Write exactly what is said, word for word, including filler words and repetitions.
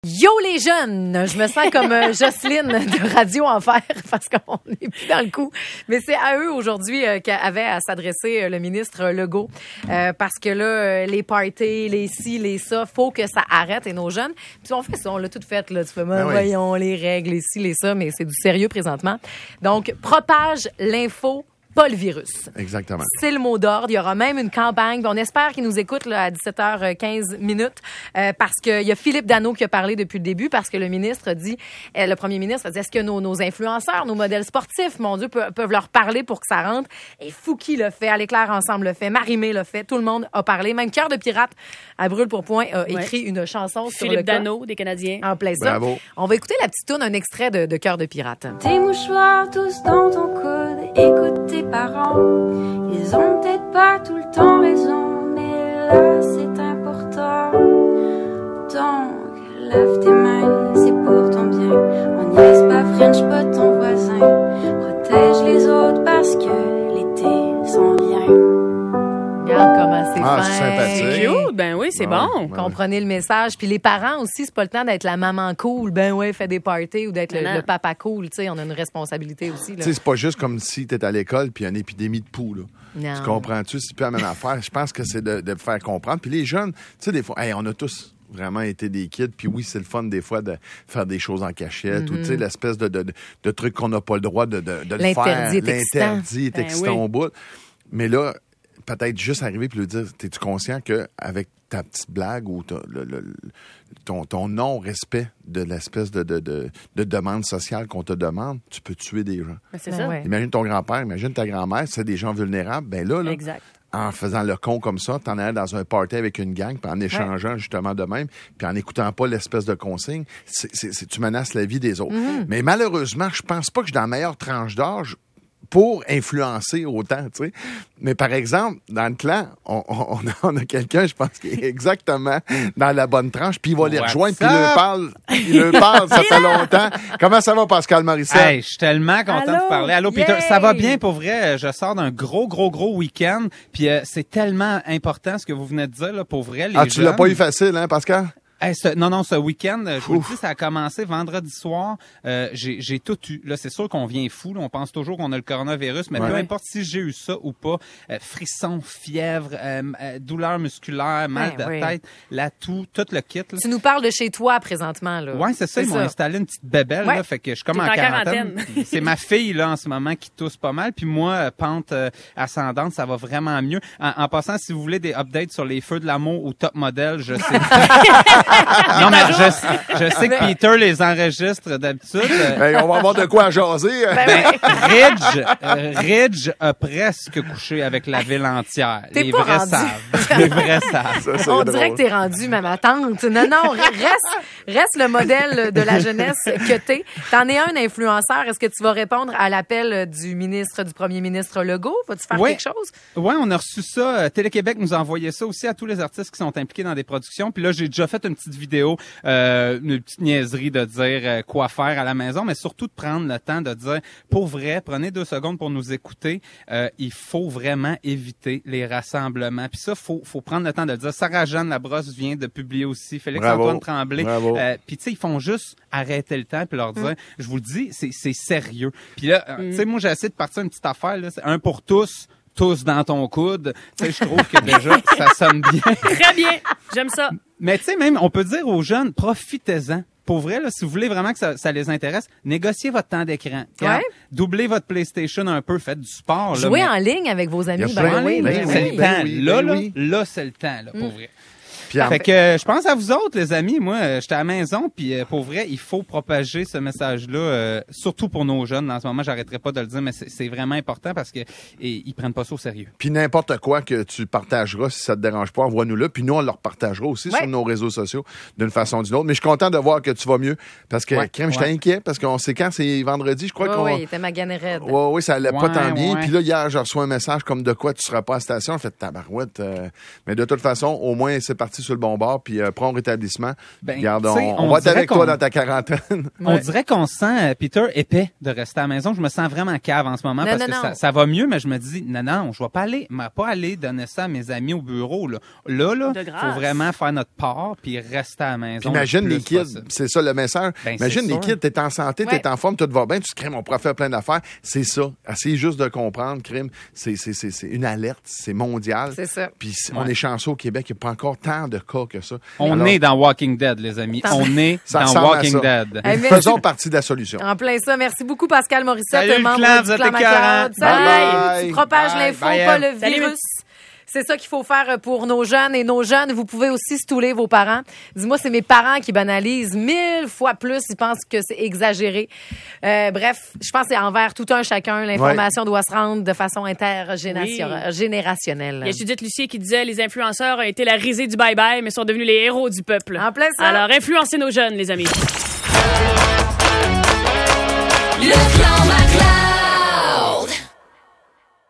Yo les jeunes, je me sens comme euh, Jocelyne de Radio Enfer parce qu'on n'est plus dans le coup. Mais c'est à eux aujourd'hui euh, qu'avait à s'adresser euh, le ministre Legault euh, parce que là, euh, les parties, les ci, les ça, faut que ça arrête et nos jeunes. Puis on fait ça, on l'a tout fait là. Tu fais, ben, oui. Voyons les règles, les ci, les ça, mais c'est du sérieux présentement. Donc propage l'info. Pas le virus. Exactement. C'est le mot d'ordre. Il y aura même une campagne. On espère qu'ils nous écoutent là, à dix-sept heures quinze minutes euh, parce qu'il y a Philippe Dano qui a parlé depuis le début parce que le ministre dit, euh, le premier ministre a dit, est-ce que nos, nos influenceurs, nos modèles sportifs, mon Dieu, peuvent, peuvent leur parler pour que ça rentre? Et Fouki le fait, Aller Claire Ensemble le fait, Marie-Mé le fait, tout le monde a parlé. Même Cœur de Pirate à Brûle pour Point a ouais. écrit une chanson Philippe sur le cas. Dano, des Canadiens. En plein ça. Bravo. On va écouter la petite tourne, un extrait de, de Cœur de Pirate. Tes mouchoirs tous dans ton coude, écoute tes parents. Ils ont peut-être pas tout le temps raison, mais là c'est important. Donc, lave tes mains, c'est pour ton bien. On niaise pas, French pas ton voisin. Protège les autres parce que l'été s'en vient. Regarde comment c'est ah, fin. C'est sympathique. Cute, ben oui, c'est ah, bon. Ouais. Comprenez le message. Puis les parents aussi, c'est pas le temps d'être la maman cool, ben ouais, fait des parties ou d'être le, le papa cool. Tu sais, on a une responsabilité aussi. Tu sais, c'est pas juste comme si t'étais à l'école puis il y a une épidémie de poux, là. Non. Tu comprends-tu? C'est plus la même affaire. Je pense que c'est de, de faire comprendre. Puis les jeunes, tu sais, des fois, hey, on a tous vraiment été des kids. Puis oui, c'est le fun des fois de faire des choses en cachette mm-hmm. ou tu sais, l'espèce de, de, de, de truc qu'on n'a pas le droit de, de, de le faire. L'interdit est excitant. L'interdit est excitant ben oui. au bout. Mais là, peut-être juste arriver puis lui dire, t'es-tu conscient qu'avec ta petite blague ou ta, le, le, ton, ton non-respect de l'espèce de, de, de, de demande sociale qu'on te demande, tu peux tuer des gens. Ben, c'est ben ça. Ouais. Imagine ton grand-père, imagine ta grand-mère, c'est des gens vulnérables. Ben là, là exact. en faisant le con comme ça, t'en allais dans un party avec une gang, puis en échangeant ouais. justement de même, puis en n'écoutant pas l'espèce de consigne, c'est, c'est, c'est, tu menaces la vie des autres. Mm-hmm. Mais malheureusement, je pense pas que je suis dans la meilleure tranche d'âge pour influencer autant, tu sais. Mais par exemple, dans le clan, on, on, on a quelqu'un, je pense, qui est exactement dans la bonne tranche, puis il va les What's rejoindre, puis up? il leur parle, il leur parle, ça fait longtemps. Comment ça va, Pascal Morissette? Hey, je suis tellement content Allô? de vous parler. Allô, Yay! Peter, ça va bien pour vrai? Je sors d'un gros, gros, gros week-end, puis euh, c'est tellement important ce que vous venez de dire, là, pour vrai, les Ah, tu jeunes. l'as pas eu facile, hein, Pascal? Hey, ce, non, non, ce week-end, je vous le dis, ça a commencé vendredi soir. Euh, j'ai, j'ai tout eu. Là, c'est sûr qu'on vient fou. Là, on pense toujours qu'on a le coronavirus, mais ouais. peu importe si j'ai eu ça ou pas, euh, frissons, fièvre, euh, euh, douleur musculaire, mal ben, de oui. tête, la toux, tout le kit. Là. Tu nous parles de chez toi présentement, là. Ouais, c'est ça. C'est ils m'ont ça. installé une petite bébelle, ouais. là, fait que je suis comme T'es en en quarantaine. quarantaine. C'est ma fille là en ce moment qui tousse pas mal, puis moi, euh, pente euh, ascendante, ça va vraiment mieux. En, en passant, si vous voulez des updates sur les feux de l'amour ou Top Model, je sais. non mais Je, je sais que Peter les enregistre d'habitude. Ben, on va avoir de quoi à jaser. Ben, Ridge, euh, Ridge a presque couché avec la ville entière. T'es les pas vrais rendu. savent. Les vrais savent. Ça, c'est On drôle. dirait que t'es rendu, ma ma tante. Non, non, reste, reste le modèle de la jeunesse que t'es. T'en es un influenceur. Est-ce que tu vas répondre à l'appel du ministre, du premier ministre Legault? Vas-tu faire Ouais. quelque chose? Oui, on a reçu ça. Télé-Québec nous a envoyé ça aussi à tous les artistes qui sont impliqués dans des productions. Puis là, j'ai déjà fait une petite vidéo, euh, une petite niaiserie de dire euh, quoi faire à la maison, mais surtout de prendre le temps de dire, pour vrai, prenez deux secondes pour nous écouter. Euh, il faut vraiment éviter les rassemblements. Puis ça, faut, faut prendre le temps de le dire. Sarah-Jeanne Labrosse vient de publier aussi. Félix-Antoine Tremblay. Euh, puis tu sais, ils font juste arrêter le temps puis leur dire, mm. je vous le dis, c'est, c'est sérieux. Puis là, mm. tu sais, moi, j'ai essayé de partir une petite affaire, là, c'est un pour tous. Tous dans ton coude. Tu sais, je trouve que déjà, ça sonne bien. Très bien. J'aime ça. Mais tu sais, même, on peut dire aux jeunes, profitez-en. Pour vrai, là, si vous voulez vraiment que ça, ça les intéresse, négociez votre temps d'écran. Ouais. Doublez votre PlayStation un peu, faites du sport. Jouez là, mais... en ligne avec vos amis. Il y a Ben plein- oui, ben ben oui, c'est oui. le ben temps. oui, là, ben là, oui. là, c'est le temps, là, pour Mm. vrai. Puis en- Fait que euh, je pense à vous autres, les amis. Moi, euh, j'étais à la maison, puis euh, pour vrai, il faut propager ce message-là, euh, surtout pour nos jeunes. En ce moment, j'arrêterai pas de le dire, mais c'est, c'est vraiment important parce que et, ils prennent pas ça au sérieux. Puis n'importe quoi que tu partageras, si ça te dérange pas, envoie-nous-le. Puis nous, on le repartagera aussi ouais. sur nos réseaux sociaux d'une façon ou d'une autre. Mais je suis content de voir que tu vas mieux. Parce que, Ouais. crème, j'étais Ouais. inquiet. Parce qu'on sait quand, c'est vendredi, je crois Oui, qu'on... oui, il était magané raide. Oui, oui, ça allait pas Ouais, tant bien. ouais. Puis là, hier, j'ai reçu un message comme de quoi tu seras pas à la station. J'ai fait tabarouette. Euh... Mais de toute façon, au moins, c'est parti parti sur le bon bord, puis euh, prompt rétablissement. Ben, Regarde, tu sais, on, on, on va être dirait avec qu'on- toi dans ta quarantaine. On Ouais. dirait qu'on se sent, euh, Peter, épais de rester à la maison. Je me sens vraiment cave en ce moment Non, parce non, que non. ça, ça va mieux, mais je me dis, non, non, je vais pas aller, mais pas aller donner ça à mes amis au bureau. Là, là, là De grâce. faut vraiment faire notre part puis rester à la maison. Puis imagine le les plus kids, possible. c'est ça le message. Ben, imagine c'est les sûr. kids, t'es en santé, Ouais. t'es en forme, tout va bien, tu te crimes, on pourrait faire plein d'affaires. C'est ça. Essayez juste de comprendre, crime, c'est, c'est, c'est, c'est une alerte, c'est mondial. C'est ça. Puis c'est- on Ouais. est chanceux au Québec, il n'y a pas encore tant de cas que ça. On Alors, est dans Walking Dead, les amis. Attends. On est ça dans ressemble à Walking ça. Dead. Hey, merci. Faisons partie de la solution. En plein ça. Merci beaucoup, Pascal Morissette, Salut, le membre clan, du vous êtes Clan écœurants. McLeod. Salut! Bye bye. Tu propages Bye. l'info, Bye, pas Ève. le Salut. virus. C'est ça qu'il faut faire pour nos jeunes. Et nos jeunes, vous pouvez aussi stouler vos parents. Dis-moi, c'est mes parents qui banalisent mille fois plus. Ils pensent que c'est exagéré. Euh, bref, je pense que c'est envers tout un chacun. L'information doit se rendre de façon intergénérationnelle. Il y a Judith Lucier qui disait les influenceurs ont été la risée du bye-bye, mais sont devenus les héros du peuple. En plein ça. Alors, influencez nos jeunes, les amis. Le clan McLeod.